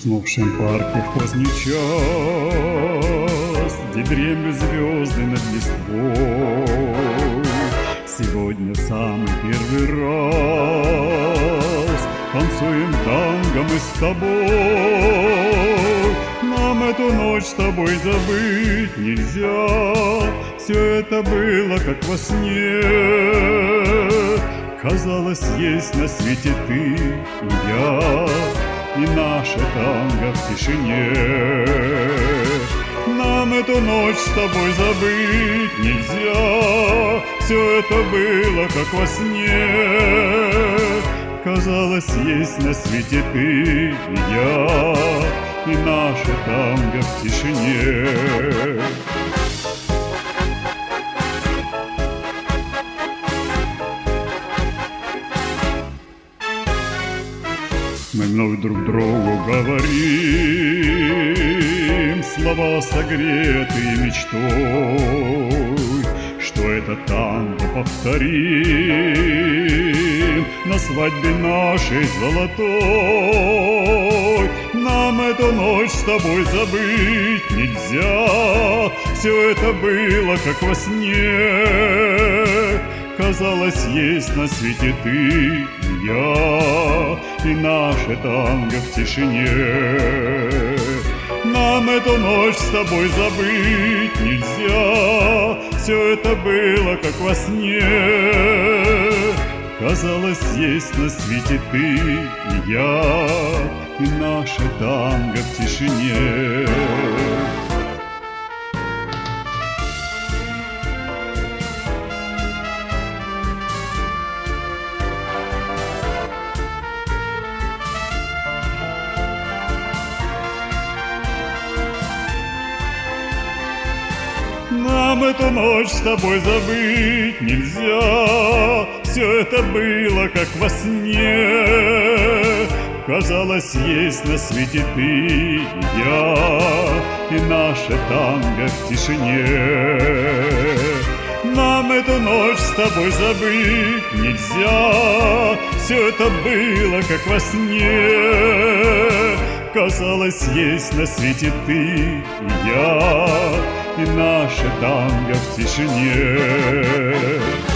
уснувшем парке в поздний час, где дремлют звезды над листвой. Сегодня самый первый раз танцуем танго мы с тобой. Нам эту ночь с тобой забыть нельзя, все это было как во сне. Казалось, есть на свете ты и я, и наше танго в тишине. Нам эту ночь с тобой забыть нельзя, все это было как во сне. Казалось, есть на свете ты и я, и наше танго в тишине. Мы вновь друг другу говорим слова, согретые мечтой, что это танго повторим на свадьбе нашей золотой. Нам эту ночь с тобой забыть нельзя, все это было как во сне. Казалось, есть на свете ты и я, и наше танго в тишине. Нам эту ночь с тобой забыть нельзя, все это было как во сне. Казалось, есть на свете ты и я, и наше танго в тишине. Нам эту ночь с тобой забыть нельзя, все это было как во сне. Казалось, есть на свете ты и я, и наше танго в тишине. Нам эту ночь с тобой забыть нельзя, все это было как во сне. Казалось, есть на свете ты и я, и наше танго в тишине.